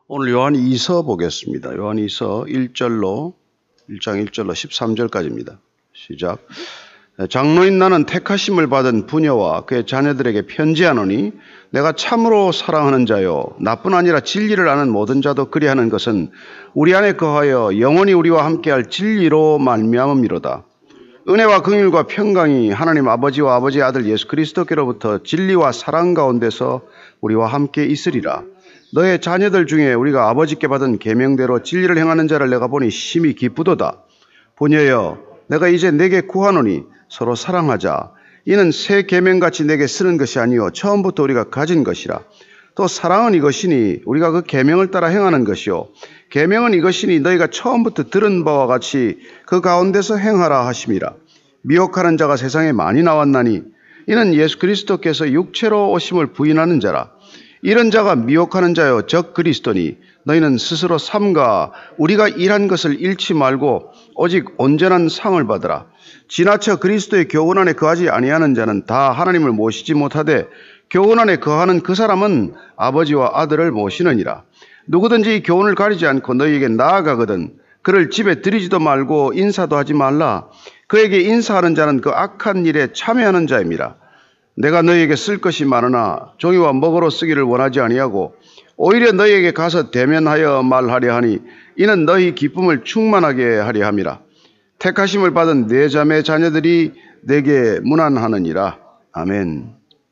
오늘 요한 2서 보겠습니다. 요한 2서 1장 1절로 13절까지입니다. 시작. 장로인 나는 택하심을 받은 부녀와 그의 자녀들에게 편지하노니 내가 참으로 사랑하는 자요 나뿐 아니라 진리를 아는 모든 자도 그리하는 것은 우리 안에 거하여 영원히 우리와 함께할 진리로 말미암음이로다. 은혜와 긍휼과 평강이 하나님 아버지와 아버지의 아들 예수 그리스도께로부터 진리와 사랑 가운데서 우리와 함께 있으리라. 너의 자녀들 중에 우리가 아버지께 받은 계명대로 진리를 행하는 자를 내가 보니 심히 기쁘도다. 부녀여 내가 이제 내게 구하노니 서로 사랑하자. 이는 새 계명같이 내게 쓰는 것이 아니요 처음부터 우리가 가진 것이라. 또 사랑은 이것이니 우리가 그 계명을 따라 행하는 것이요 계명은 이것이니 너희가 처음부터 들은 바와 같이 그 가운데서 행하라 하심이라. 미혹하는 자가 세상에 많이 나왔나니 이는 예수 그리스도께서 육체로 오심을 부인하는 자라. 이런 자가 미혹하는 자여 적 그리스도니 너희는 스스로 삼가 우리가 일한 것을 잃지 말고 오직 온전한 상을 받으라. 지나쳐 그리스도의 교훈 안에 거하지 아니하는 자는 다 하나님을 모시지 못하되 교훈 안에 거하는 그 사람은 아버지와 아들을 모시느니라. 누구든지 이 교훈을 가리지 않고 너희에게 나아가거든 그를 집에 들이지도 말고 인사도 하지 말라. 그에게 인사하는 자는 그 악한 일에 참여하는 자임이라. 내가 너희에게 쓸 것이 많으나 종이와 먹으로 쓰기를 원하지 아니하고 오히려 너희에게 가서 대면하여 말하려 하니 이는 너희 기쁨을 충만하게 하려 함이라. 택하심을 받은 네 자매 자녀들이 내게 문안하느니라. 아멘.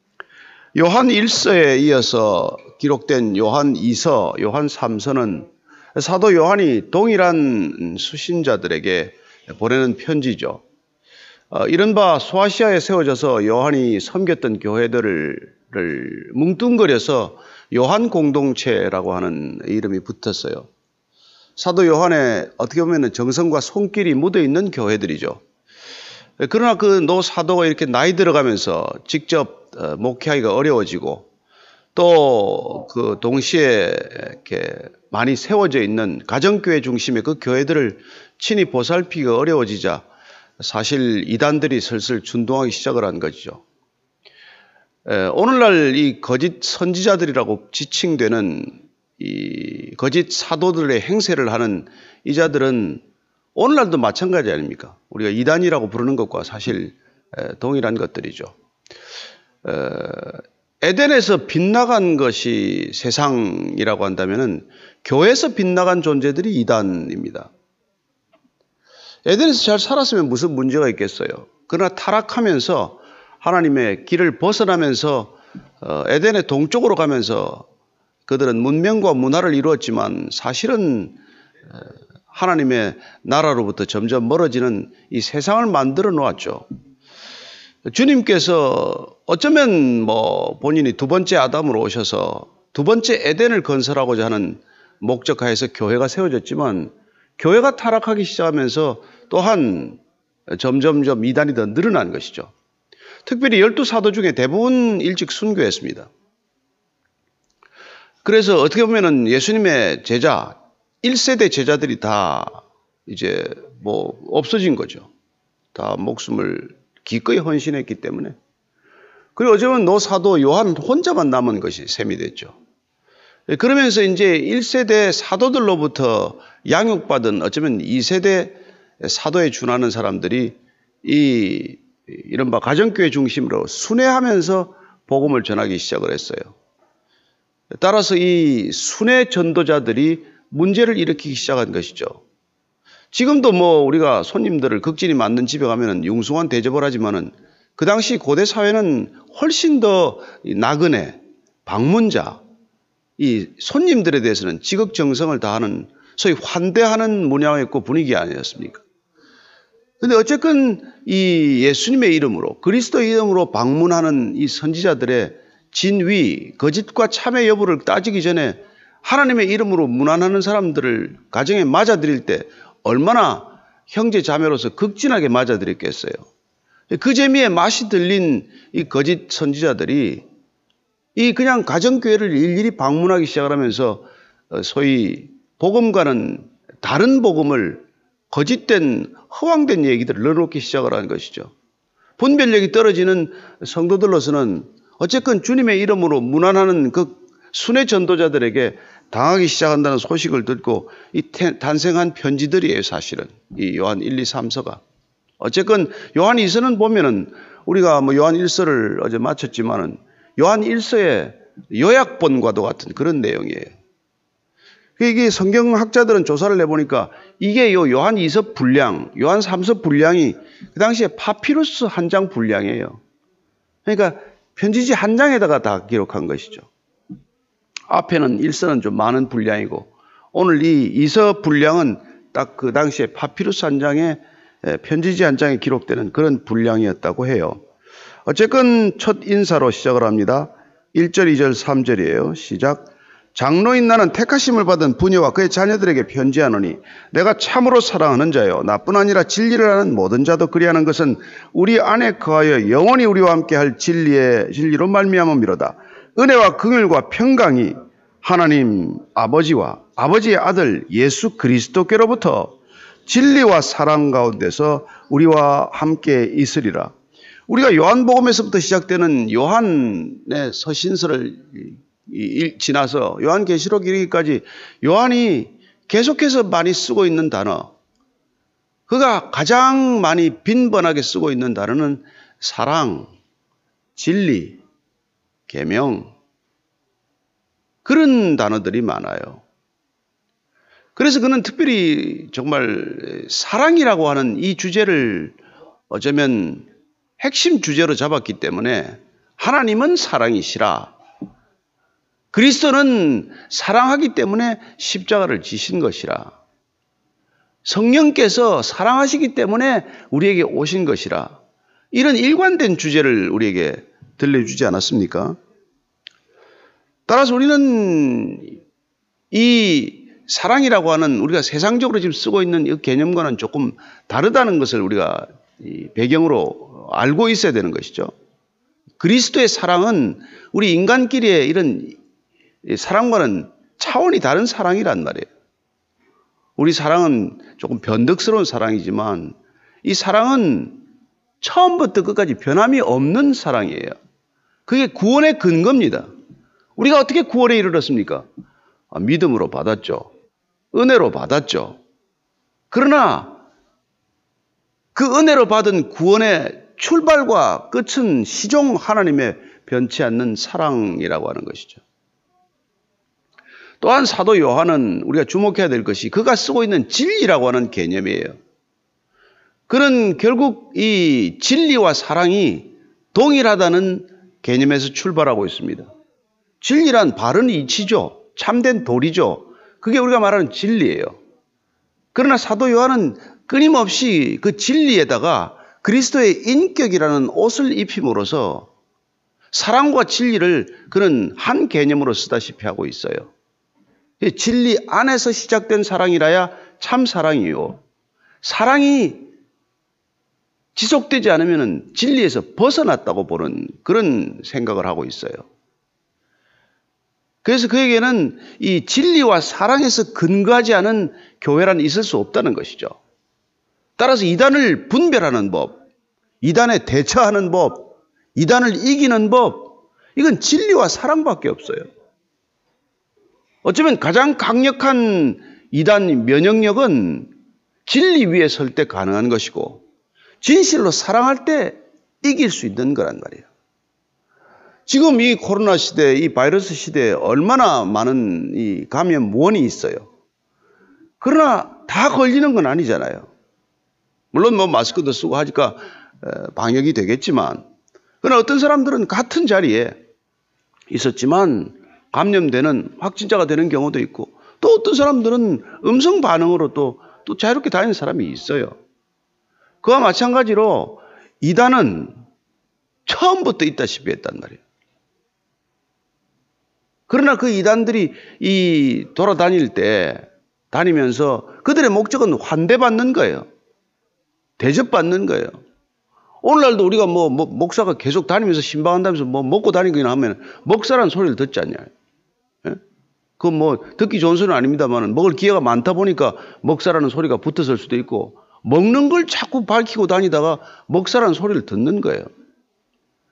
요한 1서에 이어서 기록된 요한 2서, 요한 3서는 사도 요한이 동일한 수신자들에게 보내는 편지죠. 이른바 소아시아에 세워져서 요한이 섬겼던 교회들을 뭉뚱그려서 요한 공동체라고 하는 이름이 붙었어요. 사도 요한의 어떻게 보면 정성과 손길이 묻어있는 교회들이죠. 그러나 그 노 사도가 이렇게 나이 들어가면서 직접 목회하기가 어려워지고 또 그 동시에 이렇게 많이 세워져 있는 가정교회 중심의 그 교회들을 친히 보살피기가 어려워지자 사실 이단들이 슬슬 준동하기 시작을 한 것이죠. 오늘날 이 거짓 선지자들이라고 지칭되는 이 거짓 사도들의 행세를 하는 이 자들은 오늘날도 마찬가지 아닙니까? 우리가 이단이라고 부르는 것과 사실 동일한 것들이죠. 에덴에서 빗나간 것이 세상이라고 한다면은 교회에서 빗나간 존재들이 이단입니다. 에덴에서 잘 살았으면 무슨 문제가 있겠어요. 그러나 타락하면서 하나님의 길을 벗어나면서 에덴의 동쪽으로 가면서 그들은 문명과 문화를 이루었지만 사실은 하나님의 나라로부터 점점 멀어지는 이 세상을 만들어 놓았죠. 주님께서 어쩌면 본인이 두 번째 아담으로 오셔서 두 번째 에덴을 건설하고자 하는 목적하에서 교회가 세워졌지만 교회가 타락하기 시작하면서 또한 점점점 이단이 더 늘어난 것이죠. 특별히 12사도 중에 대부분 일찍 순교했습니다. 그래서 어떻게 보면은 예수님의 제자, 1세대 제자들이 다 이제 없어진 거죠. 다 목숨을 기꺼이 헌신했기 때문에. 그리고 어쩌면 노 사도 요한 혼자만 남은 것이 셈이 됐죠. 그러면서 이제 1세대 사도들로부터 양육받은 어쩌면 2세대 사도에 준하는 사람들이 이른바 가정교회 중심으로 순회하면서 복음을 전하기 시작을 했어요. 따라서 이 순회 전도자들이 문제를 일으키기 시작한 것이죠. 지금도 우리가 손님들을 극진히 맞는 집에 가면은 융숭한 대접을 하지만은 그 당시 고대 사회는 훨씬 더 나그네, 방문자, 이 손님들에 대해서는 지극정성을 다하는 소위 환대하는 문화였고 분위기 아니었습니까? 근데 어쨌건 이 예수님의 이름으로 그리스도의 이름으로 방문하는 이 선지자들의 진위, 거짓과 참의 여부를 따지기 전에 하나님의 이름으로 문안하는 사람들을 가정에 맞아들일 때 얼마나 형제 자매로서 극진하게 맞아들였겠어요. 그 재미에 맛이 들린 이 거짓 선지자들이 이 그냥 가정교회를 일일이 방문하기 시작을 하면서 소위 복음과는 다른 복음을 거짓된 허황된 얘기들을 넣어놓기 시작을 하는 것이죠. 분별력이 떨어지는 성도들로서는 어쨌건 주님의 이름으로 문안하는 그 순회 전도자들에게 당하기 시작한다는 소식을 듣고 탄생한 편지들이에요, 사실은. 이 요한 1, 2, 3서가. 어쨌건 요한 2서는 보면은 우리가 뭐 요한 1서를 어제 마쳤지만은 요한 1서의 요약본과도 같은 그런 내용이에요. 이게 성경학자들은 조사를 해보니까 이게 요한 2서 분량, 요한 3서 분량이 그 당시에 파피루스 한 장 분량이에요. 그러니까 편지지 한 장에다가 다 기록한 것이죠. 앞에는 1서는 좀 많은 분량이고 오늘 이 2서 분량은 딱 그 당시에 파피루스 한 장에 편지지 한 장에 기록되는 그런 분량이었다고 해요. 어쨌건 첫 인사로 시작을 합니다. 1절, 2절, 3절이에요. 시작. 장로인 나는 택하심을 받은 부녀와 그의 자녀들에게 편지하노니 내가 참으로 사랑하는 자요 나뿐 아니라 진리를 하는 모든 자도 그리하는 것은 우리 안에 거하여 영원히 우리와 함께 할 진리로 말미암음이로다. 은혜와 긍휼과 평강이 하나님 아버지와 아버지의 아들 예수 그리스도께로부터 진리와 사랑 가운데서 우리와 함께 있으리라. 우리가 요한복음에서부터 시작되는 요한의 서신서를 지나서 요한계시록 이르기까지 요한이 계속해서 많이 쓰고 있는 단어, 그가 가장 많이 빈번하게 쓰고 있는 단어는 사랑, 진리, 계명, 그런 단어들이 많아요. 그래서 그는 특별히 정말 사랑이라고 하는 이 주제를 어쩌면 핵심 주제로 잡았기 때문에 하나님은 사랑이시라. 그리스도는 사랑하기 때문에 십자가를 지신 것이라. 성령께서 사랑하시기 때문에 우리에게 오신 것이라. 이런 일관된 주제를 우리에게 들려주지 않았습니까? 따라서 우리는 이 사랑이라고 하는 우리가 세상적으로 지금 쓰고 있는 이 개념과는 조금 다르다는 것을 우리가 이 배경으로 알고 있어야 되는 것이죠. 그리스도의 사랑은 우리 인간끼리의 이런 사랑과는 차원이 다른 사랑이란 말이에요. 우리 사랑은 조금 변덕스러운 사랑이지만 이 사랑은 처음부터 끝까지 변함이 없는 사랑이에요. 그게 구원의 근거입니다. 우리가 어떻게 구원에 이르렀습니까? 믿음으로 받았죠. 은혜로 받았죠. 그러나 그 은혜로 받은 구원의 출발과 끝은 시종 하나님의 변치 않는 사랑이라고 하는 것이죠. 또한 사도 요한은 우리가 주목해야 될 것이 그가 쓰고 있는 진리라고 하는 개념이에요. 그는 결국 이 진리와 사랑이 동일하다는 개념에서 출발하고 있습니다. 진리란 바른 이치죠. 참된 도리죠. 그게 우리가 말하는 진리예요. 그러나 사도 요한은 끊임없이 그 진리에다가 그리스도의 인격이라는 옷을 입힘으로써 사랑과 진리를 그는 한 개념으로 쓰다시피 하고 있어요. 진리 안에서 시작된 사랑이라야 참 사랑이요. 사랑이 지속되지 않으면 진리에서 벗어났다고 보는 그런 생각을 하고 있어요. 그래서 그에게는 이 진리와 사랑에서 근거하지 않은 교회란 있을 수 없다는 것이죠. 따라서 이단을 분별하는 법, 이단에 대처하는 법, 이단을 이기는 법, 이건 진리와 사랑밖에 없어요. 어쩌면 가장 강력한 이단 면역력은 진리 위에 설 때 가능한 것이고 진실로 사랑할 때 이길 수 있는 거란 말이에요. 지금 이 코로나 시대, 이 바이러스 시대에 얼마나 많은 이 감염원이 있어요. 그러나 다 걸리는 건 아니잖아요. 물론 뭐 마스크도 쓰고 하니까 방역이 되겠지만, 그러나 어떤 사람들은 같은 자리에 있었지만 감염되는 확진자가 되는 경우도 있고, 또 어떤 사람들은 음성 반응으로 또 자유롭게 다니는 사람이 있어요. 그와 마찬가지로 이단은 처음부터 있다시피 했단 말이에요. 그러나 그 이단들이 이 돌아다닐 때 다니면서 그들의 목적은 환대받는 거예요. 대접받는 거예요. 오늘날도 우리가 뭐 목사가 계속 다니면서 신방한다면서 뭐 먹고 다니기나 하면 먹사라는 소리를 듣지 않냐요. 예? 그 뭐 듣기 좋은 소리는 아닙니다만 먹을 기회가 많다 보니까 먹사라는 소리가 붙어설 수도 있고, 먹는 걸 자꾸 밝히고 다니다가 먹사라는 소리를 듣는 거예요.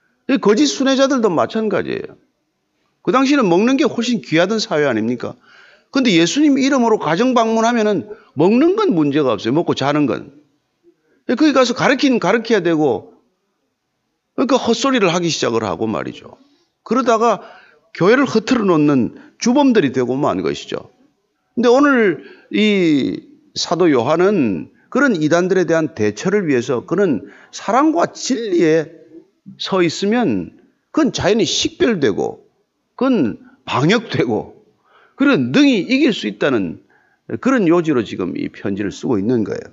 거짓 순회자들도 마찬가지예요. 그 당시에는 먹는 게 훨씬 귀하던 사회 아닙니까? 근데 예수님 이름으로 가정 방문하면은 먹는 건 문제가 없어요. 먹고 자는 건. 거기 가서 가르쳐야 되고, 그러니까 헛소리를 하기 시작을 하고 말이죠. 그러다가 교회를 흐트러 놓는 주범들이 되고 만 것이죠. 근데 오늘 이 사도 요한은 그런 이단들에 대한 대처를 위해서 그는 사랑과 진리에 서 있으면 그건 자연히 식별되고 그건 방역되고 그런 능히 이길 수 있다는 그런 요지로 지금 이 편지를 쓰고 있는 거예요.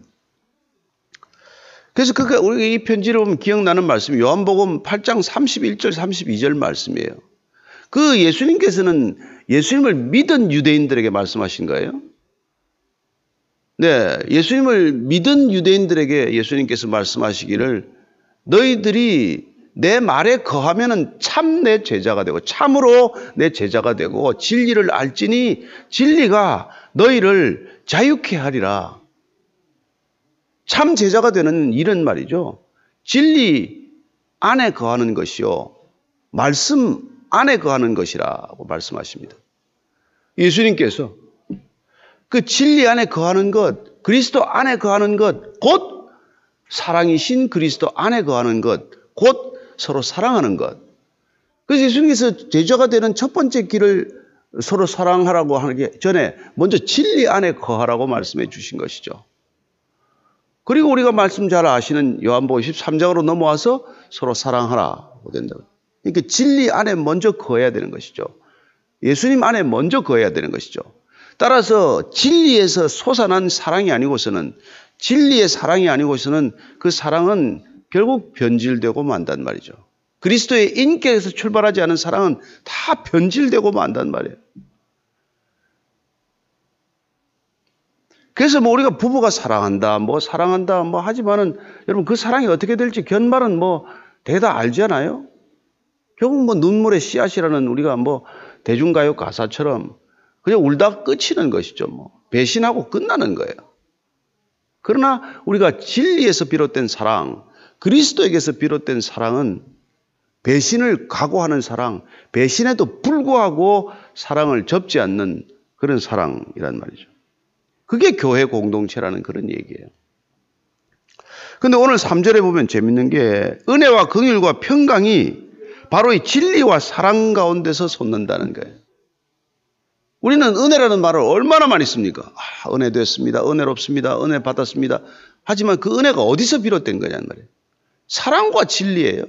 그래서 우리가 이 편지를 보면 기억나는 말씀이 요한복음 8장 31절 32절 말씀이에요. 그 예수님께서는 예수님을 믿은 유대인들에게 말씀하신 거예요. 네, 예수님을 믿은 유대인들에게 예수님께서 말씀하시기를 너희들이 내 말에 거하면은 참 내 제자가 되고 참으로 내 제자가 되고 진리를 알지니 진리가 너희를 자유케 하리라. 참 제자가 되는 일은 말이죠. 진리 안에 거하는 것이요. 말씀 안에 거하는 것이라고 말씀하십니다. 예수님께서 그 진리 안에 거하는 것, 그리스도 안에 거하는 것, 곧 사랑이신 그리스도 안에 거하는 것, 곧 서로 사랑하는 것. 그래서 예수님께서 제자가 되는 첫 번째 길을 서로 사랑하라고 하기 전에 먼저 진리 안에 거하라고 말씀해 주신 것이죠. 그리고 우리가 말씀 잘 아시는 요한복음 13장으로 넘어와서 서로 사랑하라고 된다고. 그러니까 진리 안에 먼저 거해야 되는 것이죠. 예수님 안에 먼저 거해야 되는 것이죠. 따라서 진리에서 솟아난 사랑이 아니고서는 진리의 사랑이 아니고서는 그 사랑은 결국 변질되고 만단 말이죠. 그리스도의 인격에서 출발하지 않은 사랑은 다 변질되고 만단 말이에요. 그래서 우리가 부부가 사랑한다 하지만은 여러분 그 사랑이 어떻게 될지 결말은 대다 알잖아요. 결국 눈물의 씨앗이라는 우리가 대중가요 가사처럼 그냥 울다 끝이는 것이죠. 배신하고 끝나는 거예요. 그러나 우리가 진리에서 비롯된 사랑, 그리스도에게서 비롯된 사랑은 배신을 각오하는 사랑, 배신에도 불구하고 사랑을 접지 않는 그런 사랑이란 말이죠. 그게 교회 공동체라는 그런 얘기예요. 그런데 오늘 3절에 보면 재밌는 게 은혜와 긍휼과 평강이 바로 이 진리와 사랑 가운데서 솟는다는 거예요. 우리는 은혜라는 말을 얼마나 많이 씁니까? 은혜 됐습니다. 은혜롭습니다. 은혜 받았습니다. 하지만 그 은혜가 어디서 비롯된 거냐는 말이에요. 사랑과 진리예요.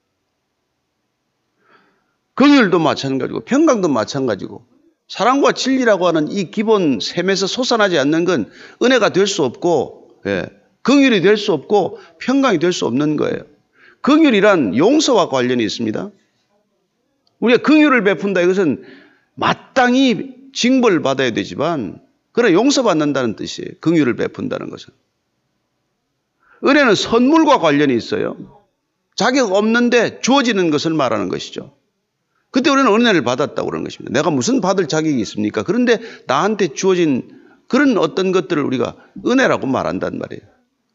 긍휼도 마찬가지고 평강도 마찬가지고 사랑과 진리라고 하는 이 기본 셈에서 솟아나지 않는 건 은혜가 될 수 없고 긍휼이 될 수 없고 평강이 될 수 없는 거예요. 긍휼이란 용서와 관련이 있습니다. 우리가 긍휼을 베푼다 이것은 마땅히 징벌을 받아야 되지만 그러나 용서받는다는 뜻이에요. 긍휼을 베푼다는 것은. 은혜는 선물과 관련이 있어요. 자격 없는데 주어지는 것을 말하는 것이죠. 그때 우리는 은혜를 받았다고 그러는 것입니다. 내가 무슨 받을 자격이 있습니까? 그런데 나한테 주어진 그런 어떤 것들을 우리가 은혜라고 말한단 말이에요.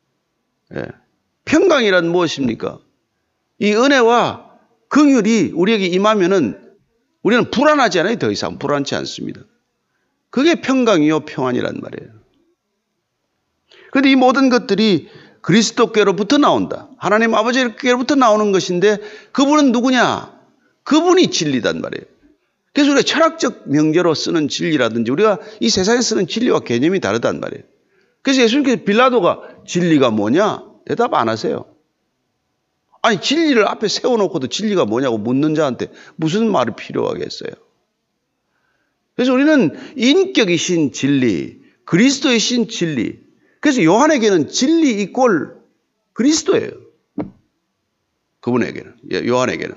평강이란 무엇입니까? 이 은혜와 긍휼이 우리에게 임하면은 우리는 불안하지 않아요. 더 이상 불안치 않습니다. 그게 평강이요 평안이란 말이에요. 그런데 이 모든 것들이 그리스도께로부터 나온다. 하나님 아버지께로부터 나오는 것인데 그분은 누구냐? 그분이 진리단 말이에요. 그래서 우리가 철학적 명제로 쓰는 진리라든지 우리가 이 세상에 쓰는 진리와 개념이 다르단 말이에요. 그래서 예수님께서 빌라도가 진리가 뭐냐? 대답 안 하세요. 아니 진리를 앞에 세워놓고도 진리가 뭐냐고 묻는 자한테 무슨 말이 필요하겠어요. 그래서 우리는 인격이신 진리, 그리스도이신 진리. 그래서 요한에게는 진리 이꼴 그리스도예요. 그분에게는, 요한에게는.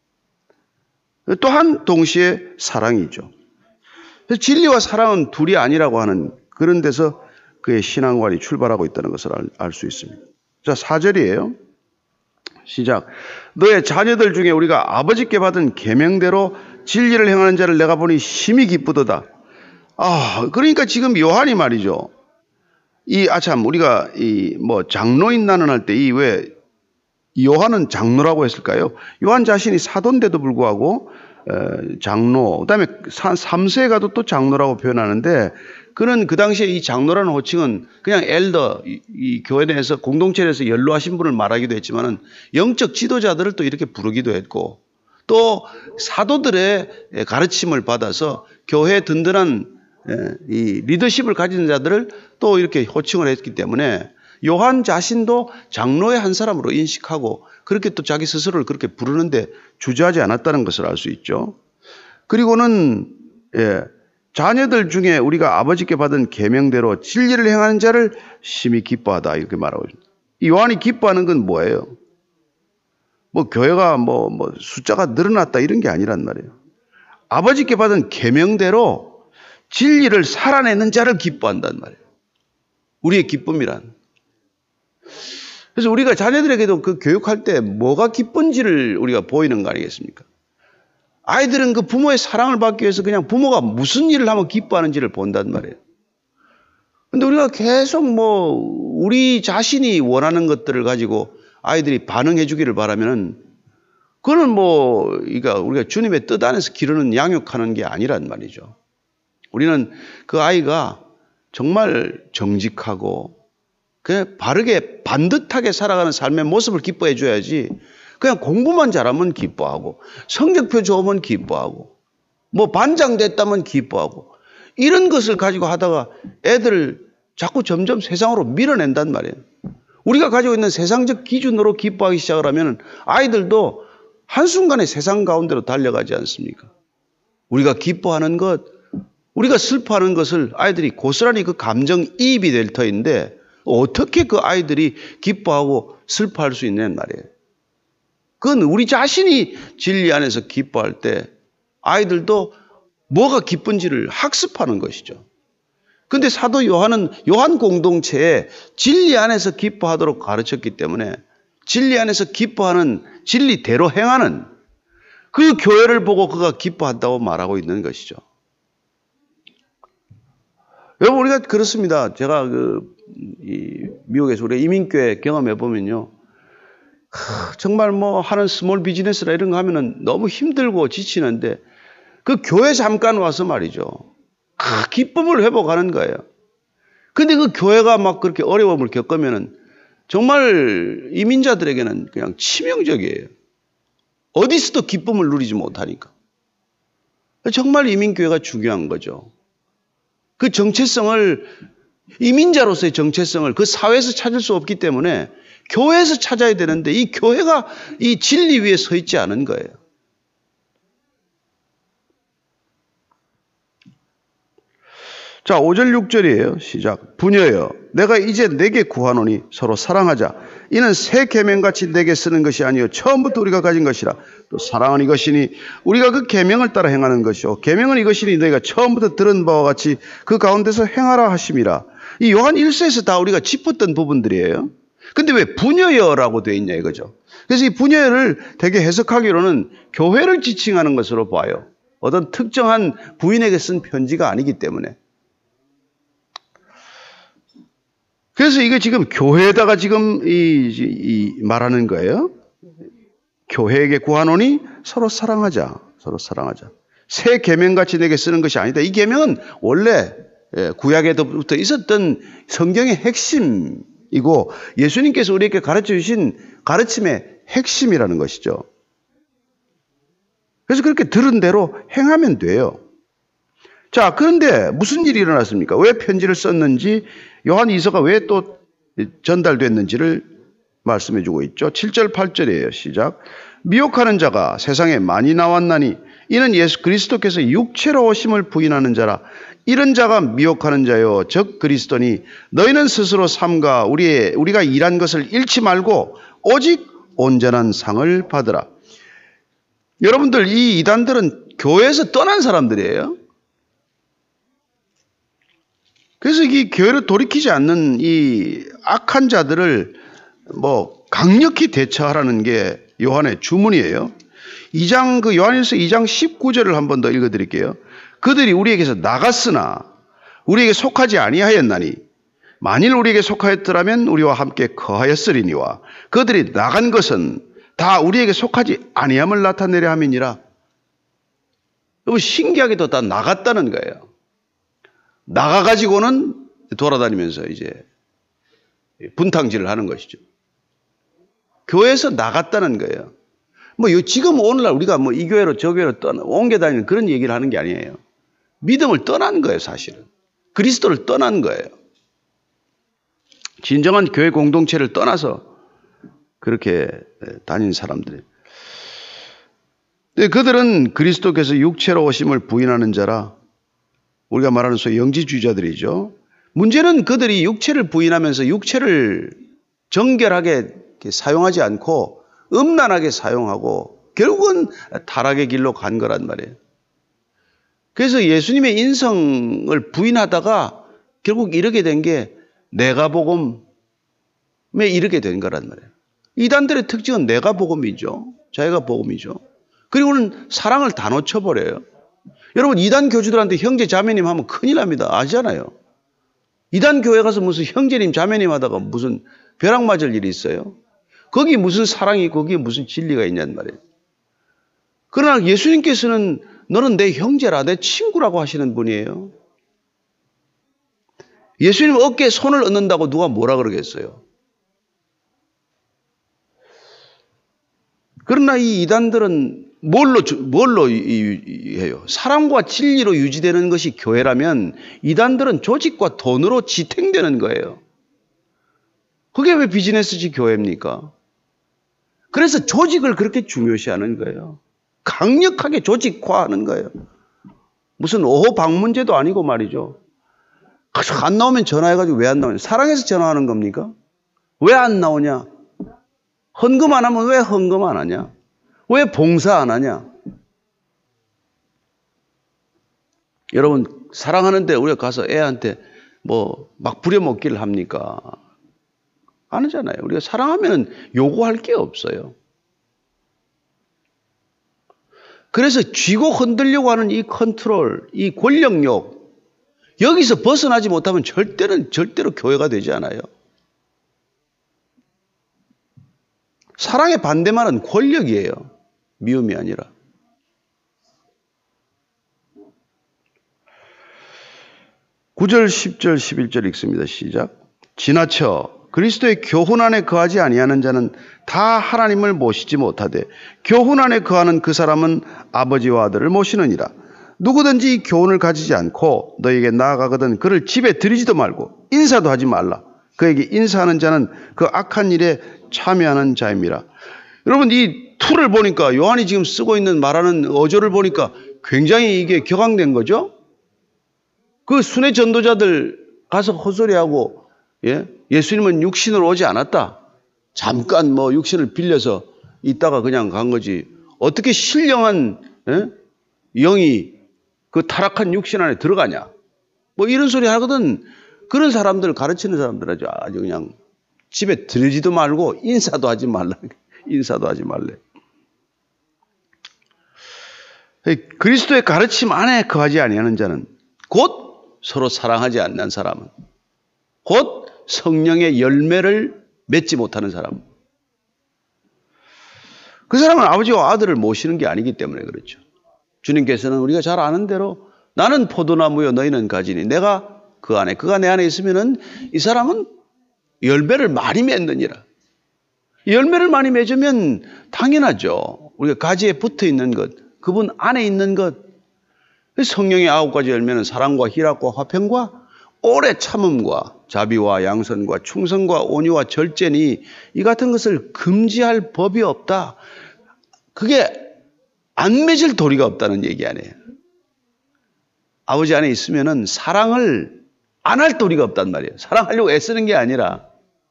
또한 동시에 사랑이죠. 그래서 진리와 사랑은 둘이 아니라고 하는 그런 데서 그의 신앙관이 출발하고 있다는 것을 알 수 있습니다. 자, 4절이에요. 시작. 너의 자녀들 중에 우리가 아버지께 받은 계명대로 진리를 행하는 자를 내가 보니 심히 기쁘도다. 그러니까 지금 요한이 말이죠. 우리가 장로인 나눈할 때 왜 요한은 장로라고 했을까요? 요한 자신이 사도인데도 불구하고 장로, 그다음에 3세에 가도 또 장로라고 표현하는데, 그는 그 당시에 이 장로라는 호칭은 그냥 엘더, 이 교회 내에서 공동체 내에서 연로하신 분을 말하기도 했지만은 영적 지도자들을 또 이렇게 부르기도 했고, 또 사도들의 가르침을 받아서 교회에 든든한 이 리더십을 가진 자들을 또 이렇게 호칭을 했기 때문에 요한 자신도 장로의 한 사람으로 인식하고 그렇게 또 자기 스스로를 그렇게 부르는데 주저하지 않았다는 것을 알 수 있죠. 그리고는 자녀들 중에 우리가 아버지께 받은 계명대로 진리를 행하는 자를 심히 기뻐하다 이렇게 말하고 있습니다. 이 요한이 기뻐하는 건 뭐예요? 뭐 교회가 뭐 숫자가 늘어났다 이런 게 아니란 말이에요. 아버지께 받은 계명대로 진리를 살아내는 자를 기뻐한단 말이에요. 우리의 기쁨이란. 그래서 우리가 자녀들에게도 그 교육할 때 뭐가 기쁜지를 우리가 보이는 거 아니겠습니까? 아이들은 그 부모의 사랑을 받기 위해서 그냥 부모가 무슨 일을 하면 기뻐하는지를 본단 말이에요. 근데 우리가 계속 우리 자신이 원하는 것들을 가지고 아이들이 반응해 주기를 바라면은 그거는 그러니까 우리가 주님의 뜻 안에서 기르는 양육하는 게 아니란 말이죠. 우리는 그 아이가 정말 정직하고 그냥 바르게 반듯하게 살아가는 삶의 모습을 기뻐해 줘야지 그냥 공부만 잘하면 기뻐하고 성적표 좋으면 기뻐하고 반장 됐다면 기뻐하고 이런 것을 가지고 하다가 애들을 자꾸 점점 세상으로 밀어낸단 말이에요. 우리가 가지고 있는 세상적 기준으로 기뻐하기 시작을 하면 아이들도 한순간에 세상 가운데로 달려가지 않습니까? 우리가 기뻐하는 것, 우리가 슬퍼하는 것을 아이들이 고스란히 그 감정이입이 될 터인데 어떻게 그 아이들이 기뻐하고 슬퍼할 수 있냐는 말이에요. 그건 우리 자신이 진리 안에서 기뻐할 때 아이들도 뭐가 기쁜지를 학습하는 것이죠. 그런데 사도 요한은 요한 공동체에 진리 안에서 기뻐하도록 가르쳤기 때문에 진리 안에서 기뻐하는 진리대로 행하는 그 교회를 보고 그가 기뻐한다고 말하고 있는 것이죠. 여러분 우리가 그렇습니다. 제가 미국에서 우리 이민교회 경험해 보면요. 정말 하는 스몰 비즈니스나 이런 거 하면은 너무 힘들고 지치는데 그 교회 잠깐 와서 말이죠. 기쁨을 회복하는 거예요. 근데 그 교회가 막 그렇게 어려움을 겪으면은 정말 이민자들에게는 그냥 치명적이에요. 어디서도 기쁨을 누리지 못하니까. 정말 이민교회가 중요한 거죠. 그 정체성을 이민자로서의 정체성을 그 사회에서 찾을 수 없기 때문에 교회에서 찾아야 되는데 이 교회가 이 진리 위에 서 있지 않은 거예요. 자, 5절 6절이에요. 시작. 부녀여 내가 이제 내게 구하노니 서로 사랑하자. 이는 새 계명같이 내게 쓰는 것이 아니요 처음부터 우리가 가진 것이라. 또 사랑은 이것이니 우리가 그 계명을 따라 행하는 것이요 계명은 이것이니 너희가 처음부터 들은 바와 같이 그 가운데서 행하라 하심이라. 이 요한 1서에서 다 우리가 짚었던 부분들이에요. 근데 왜 부녀여라고 되어 있냐 이거죠. 그래서 이 부녀여를 되게 해석하기로는 교회를 지칭하는 것으로 봐요. 어떤 특정한 부인에게 쓴 편지가 아니기 때문에. 그래서 이게 지금 교회에다가 지금 말하는 거예요. 교회에게 구하노니 서로 사랑하자. 서로 사랑하자. 새 계명같이 내게 쓰는 것이 아니다. 이 계명은 원래 구약에부터 있었던 성경의 핵심이고 예수님께서 우리에게 가르쳐 주신 가르침의 핵심이라는 것이죠. 그래서 그렇게 들은 대로 행하면 돼요. 자, 그런데 무슨 일이 일어났습니까? 왜 편지를 썼는지 요한 2서가 왜 또 전달됐는지를 말씀해 주고 있죠. 7절 8절이에요. 시작. 미혹하는 자가 세상에 많이 나왔나니 이는 예수 그리스도께서 육체로 오심을 부인하는 자라. 이런 자가 미혹하는 자요 즉 그리스도니 너희는 스스로 삼가 우리가 일한 것을 잃지 말고 오직 온전한 상을 받으라. 여러분들 이 이단들은 교회에서 떠난 사람들이에요. 그래서 이 교회를 돌이키지 않는 이 악한 자들을 강력히 대처하라는 게 요한의 주문이에요. 요한일서 2장 19절을 한 번 더 읽어드릴게요. 그들이 우리에게서 나갔으나 우리에게 속하지 아니하였나니 만일 우리에게 속하였더라면 우리와 함께 거하였으리니와 그들이 나간 것은 다 우리에게 속하지 아니함을 나타내려 함이니라. 여러분 신기하게도 다 나갔다는 거예요. 나가가지고는 돌아다니면서 이제 분탕질을 하는 것이죠. 교회에서 나갔다는 거예요. 뭐 지금 오늘날 우리가 뭐 이 교회로 저 교회로 옮겨 다니는 그런 얘기를 하는 게 아니에요. 믿음을 떠난 거예요, 사실은. 그리스도를 떠난 거예요. 진정한 교회 공동체를 떠나서 그렇게 다닌 사람들이. 그들은 그리스도께서 육체로 오심을 부인하는 자라 우리가 말하는 소위 영지주의자들이죠. 문제는 그들이 육체를 부인하면서 육체를 정결하게 사용하지 않고 음란하게 사용하고 결국은 타락의 길로 간 거란 말이에요. 그래서 예수님의 인성을 부인하다가 결국 이르게 된 게 내가복음에 이르게 된 거란 말이에요. 이단들의 특징은 내가복음이죠. 자기가 복음이죠. 그리고는 사랑을 다 놓쳐버려요. 여러분 이단 교주들한테 형제 자매님 하면 큰일 납니다. 아시잖아요. 이단 교회 가서 무슨 형제님 자매님 하다가 무슨 벼락 맞을 일이 있어요. 거기 무슨 사랑이 거기에 무슨 진리가 있냔 말이에요. 그러나 예수님께서는 너는 내 형제라 내 친구라고 하시는 분이에요. 예수님 어깨에 손을 얹는다고 누가 뭐라 그러겠어요. 그러나 이 이단들은 뭘로 해요? 사랑과 진리로 유지되는 것이 교회라면 이단들은 조직과 돈으로 지탱되는 거예요. 그게 왜 비즈니스지 교회입니까? 그래서 조직을 그렇게 중요시하는 거예요. 강력하게 조직화하는 거예요. 무슨 오호 방문제도 아니고 말이죠. 안 나오면 전화해가지고 왜 안 나오냐? 사랑해서 전화하는 겁니까? 왜 안 나오냐? 헌금 안 하면 왜 헌금 안 하냐? 왜 봉사 안 하냐? 여러분 사랑하는데 우리가 가서 애한테 뭐 막 부려먹기를 합니까? 안 하잖아요. 우리가 사랑하면 요구할 게 없어요. 그래서 쥐고 흔들려고 하는 이 컨트롤, 이 권력욕 여기서 벗어나지 못하면 절대로 교회가 되지 않아요. 사랑의 반대말은 권력이에요. 미움이 아니라. (9절) (10절) (11절) 읽습니다. 시작. 지나쳐 그리스도의 교훈 안에 거하지 아니하는 자는 다 하나님을 모시지 못하되 교훈 안에 거하는 그 사람은 아버지와 아들을 모시느니라. 누구든지 이 교훈을 가지지 않고 너에게 나아가거든 그를 집에 들이지도 말고 인사도 하지 말라. 그에게 인사하는 자는 그 악한 일에 참여하는 자임이라. 여러분 이 툴을 보니까 요한이 지금 쓰고 있는 말하는 어조를 보니까 굉장히 이게 격앙된 거죠. 그 순회 전도자들 가서 헛소리하고 예수님은 육신으로 오지 않았다. 잠깐 뭐 육신을 빌려서 있다가 그냥 간 거지. 어떻게 신령한 영이 그 타락한 육신 안에 들어가냐. 뭐 이런 소리 하거든. 그런 사람들 가르치는 사람들 아주 그냥 집에 들지도 말고 인사도 하지 말라. 인사도 하지 말래. 그리스도의 가르침 안에 거하지 아니하는 자는 곧 서로 사랑하지 않는 사람은 곧 성령의 열매를 맺지 못하는 사람. 그 사람은 아버지와 아들을 모시는 게 아니기 때문에 그렇죠. 주님께서는 우리가 잘 아는 대로 나는 포도나무요 너희는 가지니 내가 그 안에 그가 내 안에 있으면은 이 사람은 열매를 많이 맺느니라. 열매를 많이 맺으면 당연하죠. 우리가 가지에 붙어 있는 것, 그분 안에 있는 것. 성령의 9가지 열매는 사랑과 희락과 화평과 오래 참음과 자비와 양선과 충성과 온유와 절제니 이 같은 것을 금지할 법이 없다. 그게 안 맺을 도리가 없다는 얘기 아니에요. 아버지 안에 있으면은 사랑을 안 할 도리가 없단 말이에요. 사랑하려고 애쓰는 게 아니라.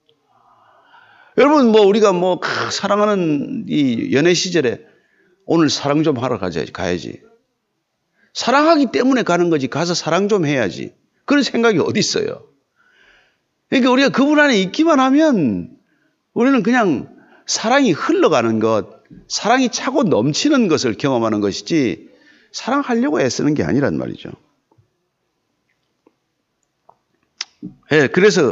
여러분 우리가 사랑하는 이 연애 시절에 오늘 사랑 좀 하러 가야지. 사랑하기 때문에 가는 거지. 가서 사랑 좀 해야지. 그런 생각이 어디 있어요. 그러니까 우리가 그분 안에 있기만 하면 우리는 그냥 사랑이 흘러가는 것, 사랑이 차고 넘치는 것을 경험하는 것이지 사랑하려고 애쓰는 게 아니란 말이죠. 그래서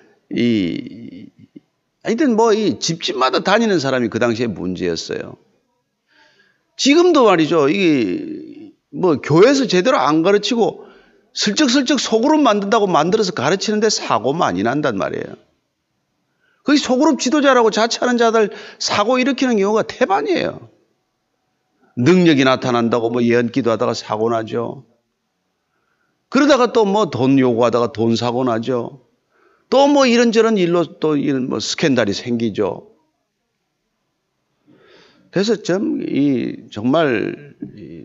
하여튼 이 집집마다 다니는 사람이 그 당시에 문제였어요. 지금도 말이죠. 뭐 교회에서 제대로 안 가르치고 슬쩍슬쩍 소그룹 만든다고 만들어서 가르치는데 사고 많이 난단 말이에요. 거기 소그룹 지도자라고 자처하는 자들 사고 일으키는 경우가 태반이에요. 능력이 나타난다고 뭐 예언기도 하다가 사고 나죠. 그러다가 또 뭐 돈 요구하다가 돈 사고 나죠. 또 뭐 이런저런 일로 또 이런 뭐 스캔들이 생기죠. 그래서 정말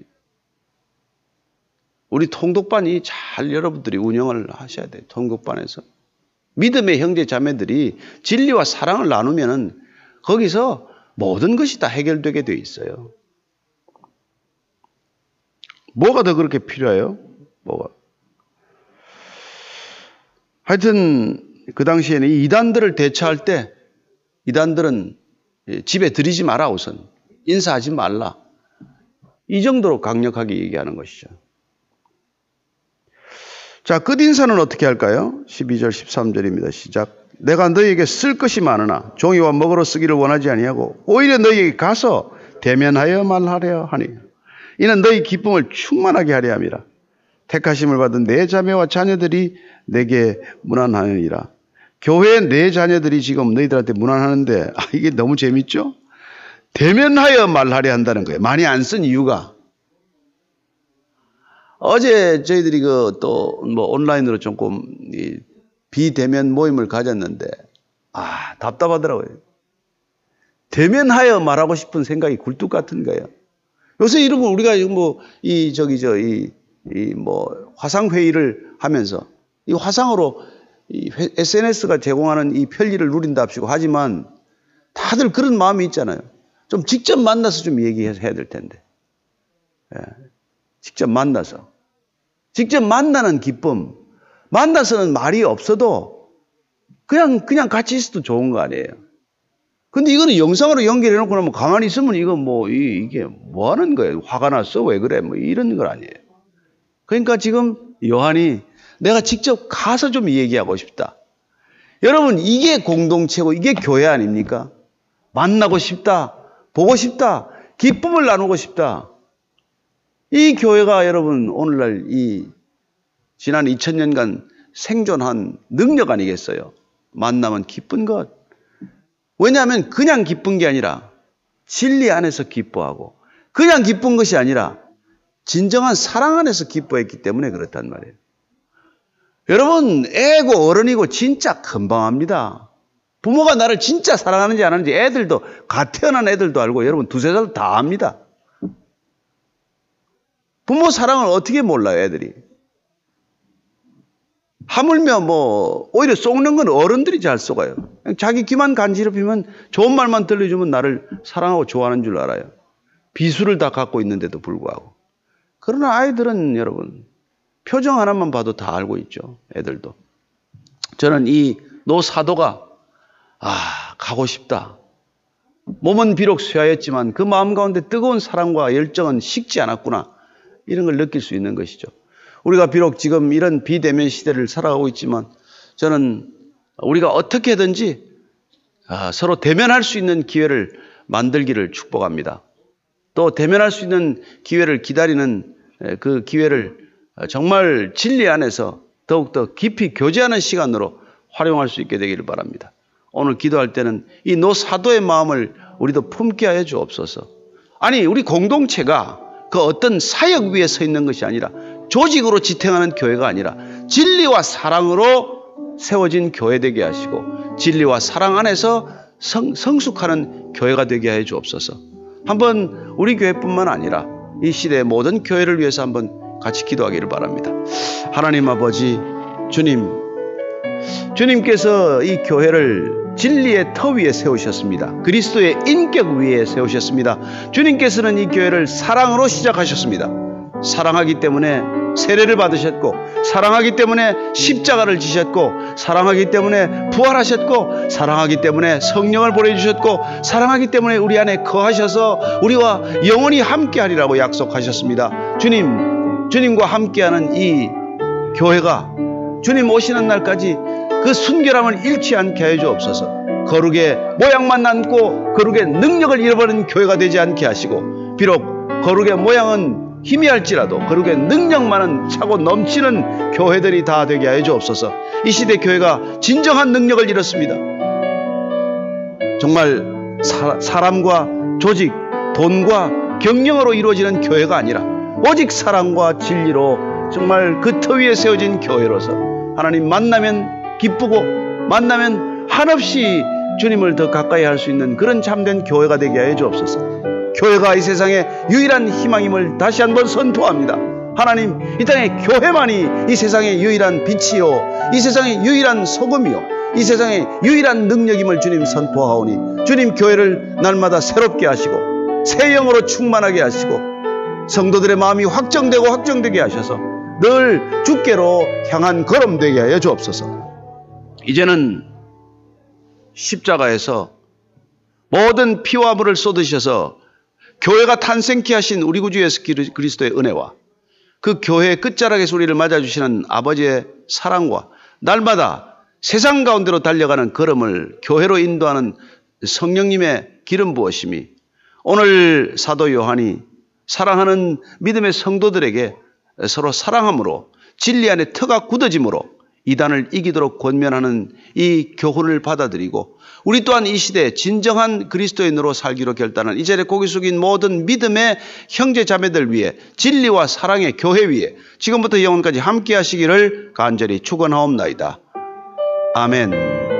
우리 통독반이 잘 여러분들이 운영을 하셔야 돼요. 통독반에서. 믿음의 형제 자매들이 진리와 사랑을 나누면은 거기서 모든 것이 다 해결되게 돼 있어요. 뭐가 더 그렇게 필요해요? 뭐가? 하여튼 그 당시에는 이 이단들을 대처할 때 이단들은 집에 들이지 마라 우선. 인사하지 말라. 이 정도로 강력하게 얘기하는 것이죠. 자, 끝인사는 어떻게 할까요? 12절 13절입니다. 시작. 내가 너희에게 쓸 것이 많으나 종이와 먹으러 쓰기를 원하지 아니하고 오히려 너희에게 가서 대면하여 말하려 하니 이는 너희 기쁨을 충만하게 하려 함이라. 택하심을 받은 내 자매와 자녀들이 내게 문안하느니라. 교회에 내 자녀들이 지금 너희들한테 문안하는데 이게 너무 재밌죠? 대면하여 말하려 한다는 거예요. 많이 안 쓴 이유가 어제 저희들이 또 뭐 온라인으로 조금 비대면 모임을 가졌는데 답답하더라고요. 대면하여 말하고 싶은 생각이 굴뚝 같은 거예요. 요새 이런 거 우리가 화상 회의를 하면서 이 화상으로 SNS가 제공하는 이 편리를 누린답시고 하지만 다들 그런 마음이 있잖아요. 좀 직접 만나서 좀 얘기해서 해야 될 텐데. 직접 만나서. 직접 만나는 기쁨. 만나서는 말이 없어도 그냥 같이 있어도 좋은 거 아니에요. 근데 이거는 영상으로 연결해 놓고 나면 가만히 있으면 이게 뭐 하는 거예요? 화가 났어? 왜 그래? 뭐 이런 거 아니에요. 그러니까 지금 요한이 내가 직접 가서 좀 얘기하고 싶다. 여러분, 이게 공동체고 이게 교회 아닙니까? 만나고 싶다. 보고 싶다. 기쁨을 나누고 싶다. 이 교회가 여러분 오늘날 지난 2000년간 생존한 능력 아니겠어요? 만나면 기쁜 것. 왜냐하면 그냥 기쁜 게 아니라 진리 안에서 기뻐하고 그냥 기쁜 것이 아니라 진정한 사랑 안에서 기뻐했기 때문에 그렇단 말이에요. 여러분, 애고 어른이고 진짜 금방 합니다. 부모가 나를 진짜 사랑하는지 안 하는지 애들도, 갓 태어난 애들도 알고 여러분 두세 살 다 압니다. 부모 사랑을 어떻게 몰라요, 애들이? 하물며 오히려 속는 건 어른들이 잘 속아요. 자기 귀만 간지럽히면 좋은 말만 들려주면 나를 사랑하고 좋아하는 줄 알아요. 비수를 다 갖고 있는데도 불구하고. 그러나 아이들은 여러분, 표정 하나만 봐도 다 알고 있죠. 애들도. 저는 이 노 사도가 가고 싶다. 몸은 비록 쇠하였지만 그 마음 가운데 뜨거운 사랑과 열정은 식지 않았구나. 이런 걸 느낄 수 있는 것이죠. 우리가 비록 지금 이런 비대면 시대를 살아가고 있지만 저는 우리가 어떻게든지 서로 대면할 수 있는 기회를 만들기를 축복합니다. 또 대면할 수 있는 기회를 기다리는 그 기회를 정말 진리 안에서 더욱더 깊이 교제하는 시간으로 활용할 수 있게 되기를 바랍니다. 오늘 기도할 때는 이 노 사도의 마음을 우리도 품게 하여 주옵소서. 아니, 우리 공동체가 그 어떤 사역 위에 서 있는 것이 아니라 조직으로 지탱하는 교회가 아니라 진리와 사랑으로 세워진 교회 되게 하시고 진리와 사랑 안에서 성숙하는 교회가 되게 하여 주옵소서. 한번 우리 교회뿐만 아니라 이 시대의 모든 교회를 위해서 한번 같이 기도하기를 바랍니다. 하나님 아버지, 주님께서 이 교회를 진리의 터 위에 세우셨습니다. 그리스도의 인격 위에 세우셨습니다. 주님께서는 이 교회를 사랑으로 시작하셨습니다. 사랑하기 때문에 세례를 받으셨고, 사랑하기 때문에 십자가를 지셨고, 사랑하기 때문에 부활하셨고, 사랑하기 때문에 성령을 보내주셨고, 사랑하기 때문에 우리 안에 거하셔서 우리와 영원히 함께하리라고 약속하셨습니다. 주님과 함께하는 이 교회가 주님 오시는 날까지 그 순결함을 잃지 않게 해 주옵소서. 거룩의 모양만 남고 거룩의 능력을 잃어버린 교회가 되지 않게 하시고, 비록 거룩의 모양은 희미할지라도 거룩의 능력 많은 차고 넘치는 교회들이 다 되게 하여 주옵소서. 이 시대 교회가 진정한 능력을 잃었습니다. 정말 사람과 조직, 돈과 경영으로 이루어지는 교회가 아니라 오직 사랑과 진리로 정말 그 터 위에 세워진 교회로서 하나님 만나면 기쁘고 만나면 한없이 주님을 더 가까이 할 수 있는 그런 참된 교회가 되게 하여 주옵소서. 교회가 이 세상의 유일한 희망임을 다시 한번 선포합니다. 하나님, 이 땅의 교회만이 이 세상의 유일한 빛이요, 이 세상의 유일한 소금이요, 이 세상의 유일한 능력임을 주님 선포하오니 주님 교회를 날마다 새롭게 하시고 새 영으로 충만하게 하시고 성도들의 마음이 확정되고 확정되게 하셔서 늘 주께로 향한 걸음 되게 하여 주옵소서. 이제는 십자가에서 모든 피와 물을 쏟으셔서 교회가 탄생케 하신 우리 구주 예수 그리스도의 은혜와 그 교회의 끝자락에서 우리를 맞아주시는 아버지의 사랑과 날마다 세상 가운데로 달려가는 걸음을 교회로 인도하는 성령님의 기름 부으심이 오늘 사도 요한이 사랑하는 믿음의 성도들에게 서로 사랑함으로 진리 안에 터가 굳어짐으로 이단을 이기도록 권면하는 이 교훈을 받아들이고 우리 또한 이 시대에 진정한 그리스도인으로 살기로 결단한 이 자리에 고개 숙인 모든 믿음의 형제 자매들 위해 진리와 사랑의 교회 위에 지금부터 영원까지 함께 하시기를 간절히 축원하옵나이다. 아멘.